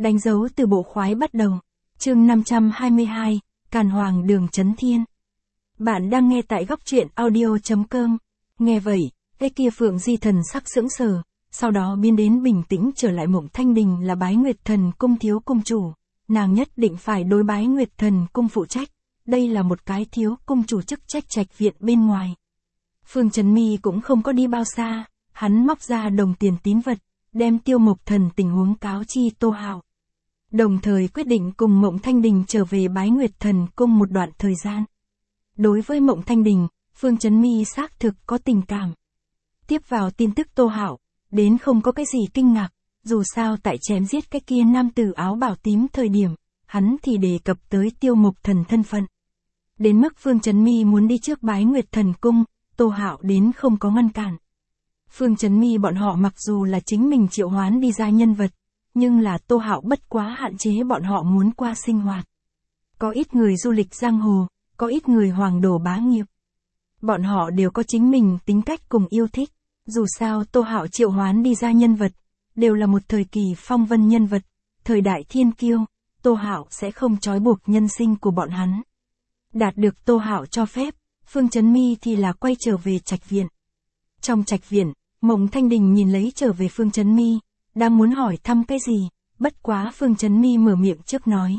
Đánh dấu từ bộ khoái bắt đầu. Chương 522, Càn Hoàng Đường Chấn Thiên. Bạn đang nghe tại góc truyện audio.com. Nghe vậy, cái kia Phượng Di thần sắc sững sờ, sau đó biến đến bình tĩnh trở lại. Mộng Thanh Đình là Bái Nguyệt Thần Cung thiếu cung chủ, nàng nhất định phải đối Bái Nguyệt Thần Cung phụ trách. Đây là một cái thiếu cung chủ chức trách trạch viện bên ngoài. Phương Chấn Mi cũng không có đi bao xa, hắn móc ra đồng tiền tín vật, đem Tiêu Mộc Thần tình huống cáo chi Tô Hạo. Đồng thời quyết định cùng Mộng Thanh Đình trở về Bái Nguyệt Thần Cung một đoạn thời gian. Đối với Mộng Thanh Đình, Phương Chấn Mi xác thực có tình cảm. Tiếp vào tin tức Tô Hạo, đến không có cái gì kinh ngạc, dù sao tại chém giết cái kia nam tử áo bảo tím thời điểm, hắn thì đề cập tới Tiêu Mộc Thần thân phận. Đến mức Phương Chấn Mi muốn đi trước Bái Nguyệt Thần Cung, Tô Hạo đến không có ngăn cản. Phương Chấn Mi bọn họ mặc dù là chính mình triệu hoán đi ra nhân vật, nhưng là Tô Hạo bất quá hạn chế bọn họ muốn qua sinh hoạt. Có ít người du lịch giang hồ, có ít người hoàng đồ bá nghiệp. Bọn họ đều có chính mình tính cách cùng yêu thích, dù sao Tô Hạo triệu hoán đi ra nhân vật, đều là một thời kỳ phong vân nhân vật, thời đại thiên kiêu, Tô Hạo sẽ không trói buộc nhân sinh của bọn hắn. Đạt được Tô Hạo cho phép, Phương Chấn Mi thì là quay trở về trạch viện. Trong trạch viện, Mộng Thanh Đình nhìn lấy trở về Phương Chấn Mi, đang muốn hỏi thăm cái gì, bất quá Phương Chấn Mi mở miệng trước nói.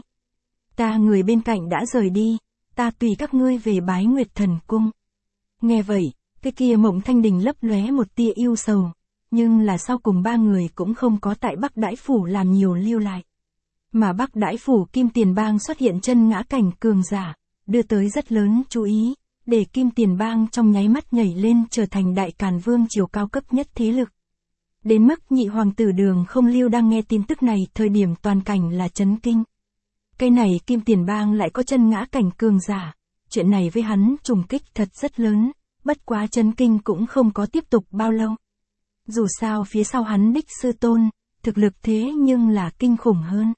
Ta người bên cạnh đã rời đi, ta tùy các ngươi về Bái Nguyệt Thần Cung. Nghe vậy, cái kia Mộng Thanh Đình lấp lóe một tia yêu sầu, nhưng là sau cùng ba người cũng không có tại Bắc Đãi Phủ làm nhiều lưu lại. Mà Bắc Đãi Phủ Kim Tiền Bang xuất hiện chân ngã cảnh cường giả, đưa tới rất lớn chú ý, để Kim Tiền Bang trong nháy mắt nhảy lên trở thành Đại Càn Vương triều cao cấp nhất thế lực. Đến mức nhị hoàng tử Đường Không Lưu đang nghe tin tức này thời điểm toàn cảnh là chấn kinh. Cái này Kim Tiền Bang lại có chân ngã cảnh cường giả, chuyện này với hắn trùng kích thật rất lớn, bất quá chấn kinh cũng không có tiếp tục bao lâu. Dù sao phía sau hắn đích sư tôn, thực lực thế nhưng là kinh khủng hơn.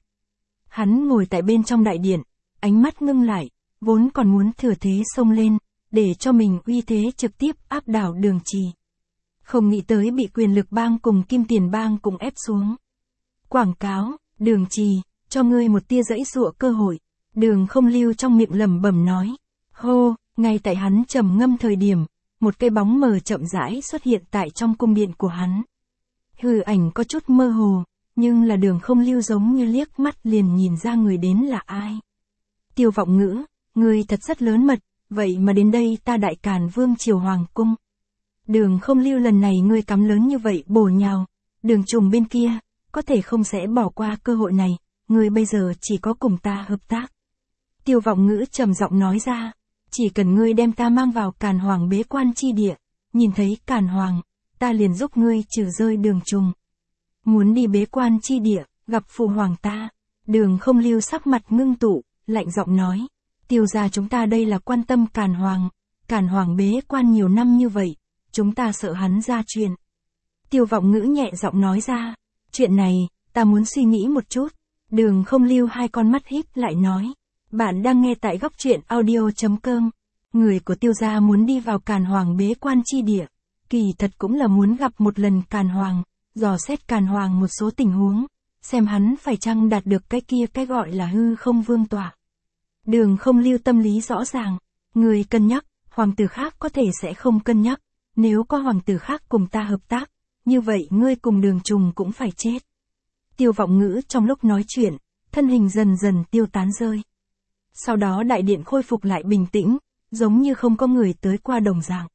Hắn ngồi tại bên trong đại điện, ánh mắt ngưng lại, vốn còn muốn thừa thế xông lên, để cho mình uy thế trực tiếp áp đảo Đường Trì. Không nghĩ tới bị Quyền Lực Bang cùng Kim Tiền Bang cùng ép xuống. Quảng cáo, Đường Trì, cho ngươi một tia giãy giụa cơ hội. Đường Không Lưu trong miệng lẩm bẩm nói. Hô, ngay tại hắn trầm ngâm thời điểm, một cây bóng mờ chậm rãi xuất hiện tại trong cung điện của hắn. Hư ảnh có chút mơ hồ, nhưng là Đường Không Lưu giống như liếc mắt liền nhìn ra người đến là ai. Tiêu Vọng Ngữ, ngươi thật rất lớn mật, vậy mà đến đây ta Đại Càn Vương triều hoàng cung. Đường Không Lưu lần này ngươi cắm lớn như vậy bổ nhào, Đường Trùng bên kia, có thể không sẽ bỏ qua cơ hội này, ngươi bây giờ chỉ có cùng ta hợp tác. Tiêu Vọng Ngữ trầm giọng nói ra, chỉ cần ngươi đem ta mang vào Càn Hoàng bế quan chi địa, nhìn thấy Càn Hoàng, ta liền giúp ngươi trừ rơi Đường Trùng. Muốn đi bế quan chi địa, gặp phụ hoàng ta. Đường Không Lưu sắc mặt ngưng tụ, lạnh giọng nói, Tiêu gia chúng ta đây là quan tâm Càn Hoàng bế quan nhiều năm như vậy, chúng ta sợ hắn ra chuyện. Tiêu Vọng Ngữ nhẹ giọng nói ra, chuyện này, ta muốn suy nghĩ một chút. Đường Không Lưu hai con mắt híp lại nói, bạn đang nghe tại góc truyện audio.com. Người của Tiêu gia muốn đi vào Càn Hoàng bế quan chi địa, kỳ thật cũng là muốn gặp một lần Càn Hoàng, dò xét Càn Hoàng một số tình huống, xem hắn phải chăng đạt được cái kia cái gọi là hư không vương tọa. Đường Không Lưu tâm lý rõ ràng, người cân nhắc, hoàng tử khác có thể sẽ không cân nhắc, nếu có hoàng tử khác cùng ta hợp tác, như vậy ngươi cùng Đường Trùng cũng phải chết. Tiêu Vọng Ngữ trong lúc nói chuyện, thân hình dần dần tiêu tán rơi. Sau đó đại điện khôi phục lại bình tĩnh, giống như không có người tới qua đồng dạng.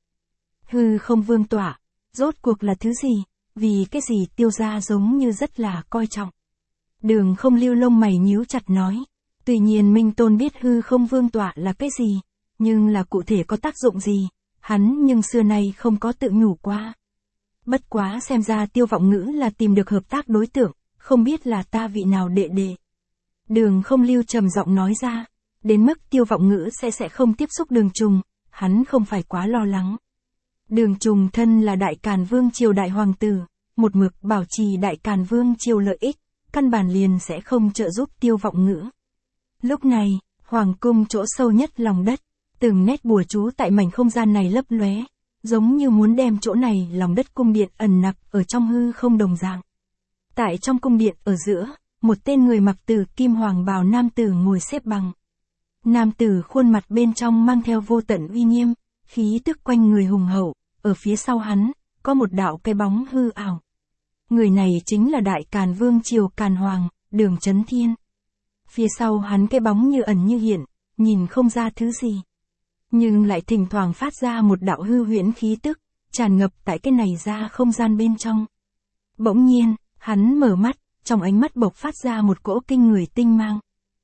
Hư không vương tọa, rốt cuộc là thứ gì, vì cái gì Tiêu gia giống như rất là coi trọng. Đường Không Lưu lông mày nhíu chặt nói, tuy nhiên Minh Tôn biết hư không vương tọa là cái gì, nhưng là cụ thể có tác dụng gì, hắn nhưng xưa nay không có tự nhủ qua. Bất quá xem ra Tiêu Vọng Ngữ là tìm được hợp tác đối tượng, không biết là ta vị nào đệ đệ. Đường Không Lưu trầm giọng nói ra, đến mức Tiêu Vọng Ngữ sẽ không tiếp xúc Đường Trùng, hắn không phải quá lo lắng. Đường Trùng thân là Đại Càn Vương triều đại hoàng tử, một mực bảo trì Đại Càn Vương triều lợi ích, căn bản liền sẽ không trợ giúp Tiêu Vọng Ngữ. Lúc này, hoàng cung chỗ sâu nhất lòng đất, từng nét bùa chú tại mảnh không gian này lấp lóe, giống như muốn đem chỗ này lòng đất cung điện ẩn nặc ở trong hư không đồng dạng. Tại trong cung điện ở giữa, một tên người mặc tử kim hoàng bào nam tử ngồi xếp bằng. Nam tử khuôn mặt bên trong mang theo vô tận uy nghiêm, khí tức quanh người hùng hậu, ở phía sau hắn, có một đạo cái bóng hư ảo. Người này chính là Đại Càn Vương triều Càn Hoàng, Đường Chấn Thiên. Phía sau hắn cái bóng như ẩn như hiện, nhìn không ra thứ gì. Nhưng lại thỉnh thoảng phát ra một đạo hư huyễn khí tức, tràn ngập tại cái này ra không gian bên trong. Bỗng nhiên, hắn mở mắt, trong ánh mắt bộc phát ra một cỗ kinh người tinh mang.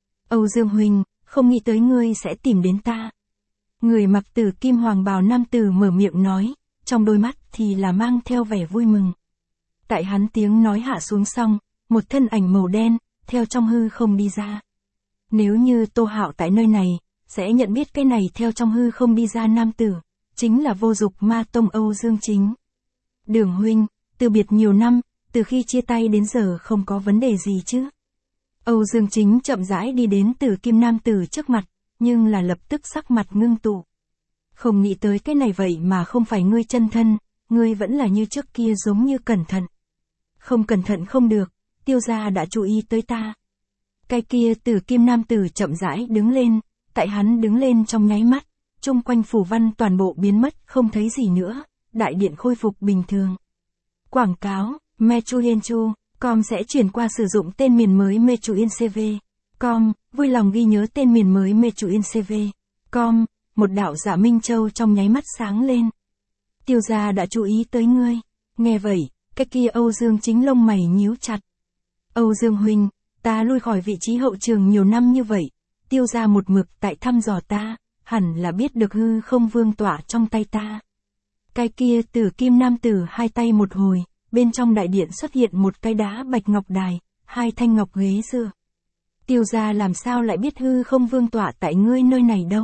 Âu Dương huynh, không nghĩ tới ngươi sẽ tìm đến ta. Người mặc tử kim hoàng bào nam tử mở miệng nói, trong đôi mắt thì là mang theo vẻ vui mừng. Tại hắn tiếng nói hạ xuống xong, một thân ảnh màu đen, theo trong hư không đi ra. Nếu như Tô Hạo tại nơi này, sẽ nhận biết cái này theo trong hư không đi ra nam tử, chính là Vô Dục Ma Tông Âu Dương Chính. Đường huynh, từ biệt nhiều năm, từ khi chia tay đến giờ không có vấn đề gì chứ? Âu Dương Chính chậm rãi đi đến Tử Kim nam tử trước mặt, nhưng là lập tức sắc mặt ngưng tụ. Không nghĩ tới cái này vậy mà không phải ngươi chân thân, ngươi vẫn là như trước kia giống như cẩn thận. Không cẩn thận không được, Tiêu gia đã chú ý tới ta. Cái kia Tử Kim nam tử chậm rãi đứng lên, tại hắn đứng lên trong nháy mắt, chung quanh phù văn toàn bộ biến mất không thấy gì nữa, đại điện khôi phục bình thường. Quảng cáo, Mechuyenchu.com sẽ chuyển qua sử dụng tên miền mới Mechuyencv.com, vui lòng ghi nhớ tên miền mới Mechuyencv.com, một đạo giả Minh Châu trong nháy mắt sáng lên. Tiêu gia đã chú ý tới ngươi. Nghe vậy, cái kia Âu Dương Chính lông mày nhíu chặt. Âu Dương huynh, ta lui khỏi vị trí hậu trường nhiều năm như vậy, Tiêu gia một mực tại thăm dò ta, hẳn là biết được hư không vương tọa trong tay ta. Cái kia Tử Kim nam tử hai tay một hồi, bên trong đại điện xuất hiện một cái đá bạch ngọc đài, hai thanh ngọc ghế dựa. Tiêu gia làm sao lại biết hư không vương tọa tại ngươi nơi này đâu?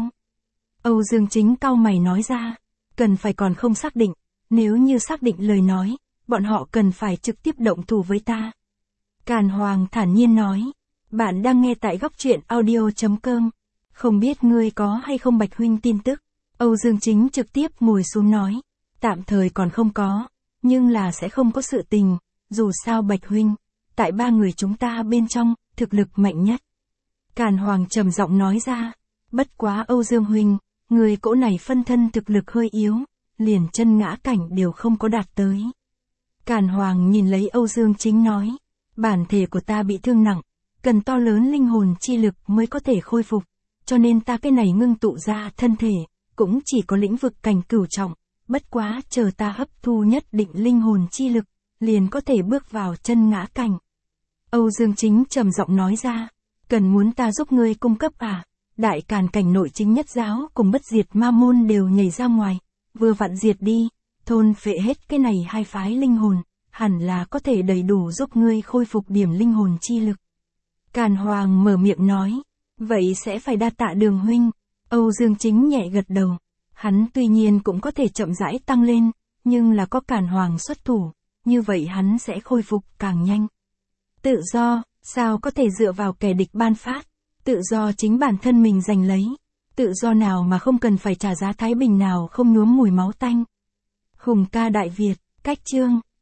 Âu Dương Chính cau mày nói ra, cần phải còn không xác định, nếu như xác định lời nói, bọn họ cần phải trực tiếp động thủ với ta. Càn Hoàng thản nhiên nói, bạn đang nghe tại góc truyện audio.com, không biết ngươi có hay không Bạch huynh tin tức. Âu Dương Chính trực tiếp ngồi xuống nói, tạm thời còn không có, nhưng là sẽ không có sự tình, dù sao Bạch huynh, tại ba người chúng ta bên trong, thực lực mạnh nhất. Càn Hoàng trầm giọng nói ra, bất quá Âu Dương huynh, người cỗ này phân thân thực lực hơi yếu, liền chân ngã cảnh đều không có đạt tới. Càn Hoàng nhìn lấy Âu Dương Chính nói, bản thể của ta bị thương nặng, cần to lớn linh hồn chi lực mới có thể khôi phục, cho nên ta cái này ngưng tụ ra thân thể, cũng chỉ có lĩnh vực cảnh cửu trọng, bất quá chờ ta hấp thu nhất định linh hồn chi lực, liền có thể bước vào chân ngã cảnh. Âu Dương Chính trầm giọng nói ra, cần muốn ta giúp ngươi cung cấp à? Đại Càn cảnh nội chính nhất giáo cùng bất diệt ma môn đều nhảy ra ngoài, vừa vặn diệt đi, thôn phệ hết cái này hai phái linh hồn, hẳn là có thể đầy đủ giúp ngươi khôi phục điểm linh hồn chi lực. Càn Hoàng mở miệng nói, vậy sẽ phải đa tạ Đường huynh. Âu Dương Chính nhẹ gật đầu, hắn tuy nhiên cũng có thể chậm rãi tăng lên, nhưng là có Càn Hoàng xuất thủ, như vậy hắn sẽ khôi phục càng nhanh. Tự do, sao có thể dựa vào kẻ địch ban phát, tự do chính bản thân mình giành lấy, tự do nào mà không cần phải trả giá thái bình nào không nhuốm mùi máu tanh. Hùng ca Đại Việt, cách chương